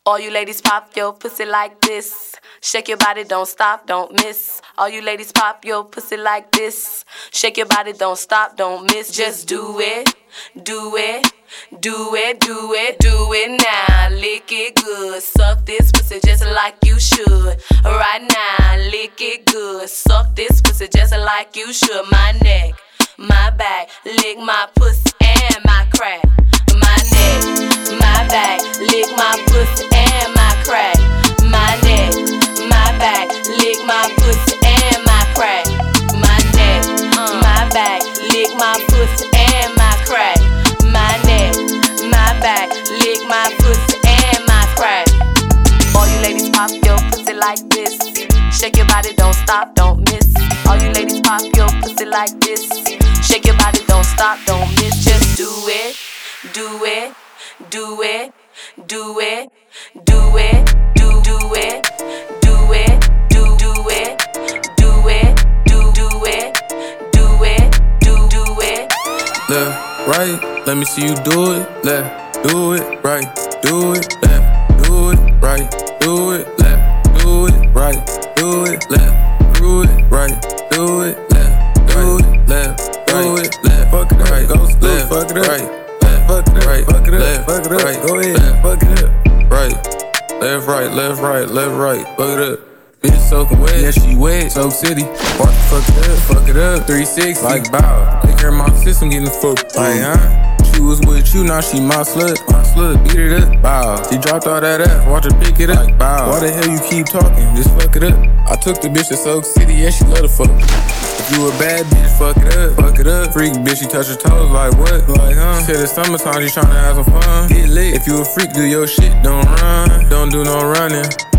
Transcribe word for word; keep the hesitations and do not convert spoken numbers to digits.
All you ladies pop your pussy like this. Shake your body, don't stop, don't miss. All you ladies pop your pussy like this. Shake your body, don't stop, don't miss. Just do it, do it, do it, do it, do it now. Lick it good, suck this pussy just like you should. Right now, lick it good, suck this pussy just like you should. My neck, my back, lick my pussy and my crack. My neck, my back, lick my pussy and my crack. My neck, my back, lick my pussy and my crack. My neck, my back, lick my pussy and my crack. My neck, my back, lick my pussy and my crack. All you ladies pop your pussy like this. Shake your body, don't stop, don't miss. All you ladies pop your pussy like this. Shake your body, don't stop, don't miss. Just do it, do it, do it, do it, do it, do do it, do it, do do it, do it, do do it, do it, do do it. Left, right, let me see you do it. Left, do it, right, do it. Left, do it, right, do it. Left, do it, right, do it. Left, do it, right, do it. Left, do it, left, do it. Left, fuck it right, go left, fuck it up, right. Fuck it up, right, fuck it up, left, fuck it up, right, go ahead, left, fuck it up, right, left, right, left, right, left, right, fuck it up. Bitch soaking wet, yeah she wet, Soak City. Watch fuck it up, fuck it up, three sixty, like bow. Take her in my system, getting the fuck, like huh? She was with you, now she my slut, my slut, beat it up, bow. She dropped all that ass, watch her pick it up, like bow. Why the hell you keep talking, just fuck it up. I took the bitch to Soak City, yeah she love the fuck. If you a bad bitch, fuck it up, fuck it up. Freak bitch, she touch her toes like what? Like huh? Said it's summertime, she tryna have some fun. Get lit. If you a freak, do your shit, don't run, don't do no running.